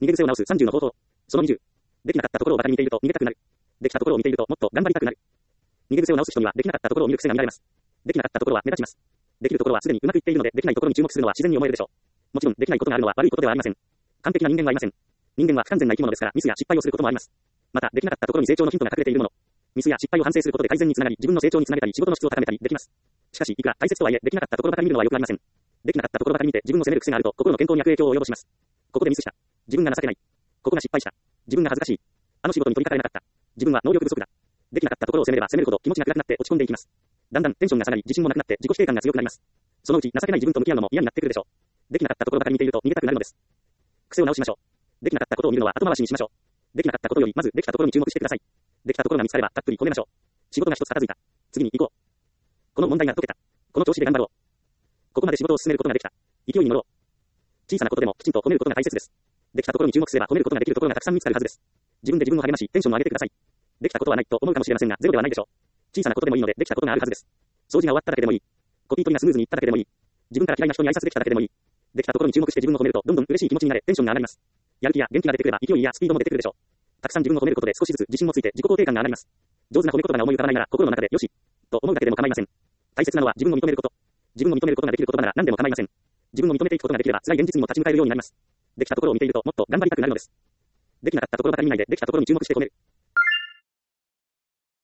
逃げ癖を直す30の方法。その20。できなかったところを馬鹿に見ていると逃げたくなる。できたところを見ているともっと頑張りたくなる。逃げ癖を直す人にはできなかったところを見る癖が見られます。できなかったところは目立ちます。できるところはすでにうまくいっているので、できないところに注目するのは自然に思えるでしょう。もちろん、できないことがあるのは悪いことではありません。完璧な人間はいません。人間は不完全な生き物ですから、ミスや失敗をすることもあります。また、できなかったところに成長のヒントが隠れているもの。ミスや失敗を反省することで改善につながり、自分の成長につなげたり、仕事の質を高めたりできます。しかし、いくら大切とはいえ、できなかったところばかり見るのは良くありません。できなかったところばかり見て自分を責める癖があると、心の健康に悪影響を及ぼします。ここでミスした。自分が情けない。ここが失敗した。自分が恥ずかしい。あの仕事に取り掛かれなかった。自分は能力不足だ。できなかったところを責めれば責めるほど気持ちが暗くなって落ち込んでいきます。だんだんテンションが下がり、自信もなくなって自己否定感が強くなります。そのうち情けない自分と向き合うのも嫌になってくるでしょう。できなかったところばかり見ていると逃げたくなるのです。癖を直しましょう。できなかったことを見るのは後回しにしましょう。できなかったことよりまずできたところに注目してください。できたところが見つかればたっぷり褒めましょう。仕事が一つ片付いた。次に行こう。この問題が解けた。この調子で頑張ろう。ここまで仕事を進めることができた。勢いに乗ろう。小さなことでもきちんと褒めることが大切です。できたところに注目すれば褒めることができるところがたくさん見つかるはずです。自分で自分を励まし、テンションを上げてください。できたことはないと思うかもしれませんが、ゼロではないでしょう。小さなことでもいいのでできたことがあるはずです。掃除が終わっただけでもいい。コピー取りがスムーズにいっただけでもいい。自分から嫌いな人に挨拶できただけでもいい。できたところに注目して自分を褒めるとどんどん嬉しい気持ちになれ、テンションが上がります。やる気や元気が出てくれば勢いやスピードも出てくるでしょう。たくさん自分を褒めることで少しずつ自信もついて自己肯定感が上がります。上手な褒め言葉が思い浮かばないなら心の中でよしと思うだけでも構いません。大切なのは自分を認めること。自分を認めることができる言葉なら何でも構いません。自分を認めていくことができれば辛い現実にも立ち向かえるようになります。できたところを見ているともっと頑張りたくなるのです。できなかったところばかり見ないでできたところに注目して褒める。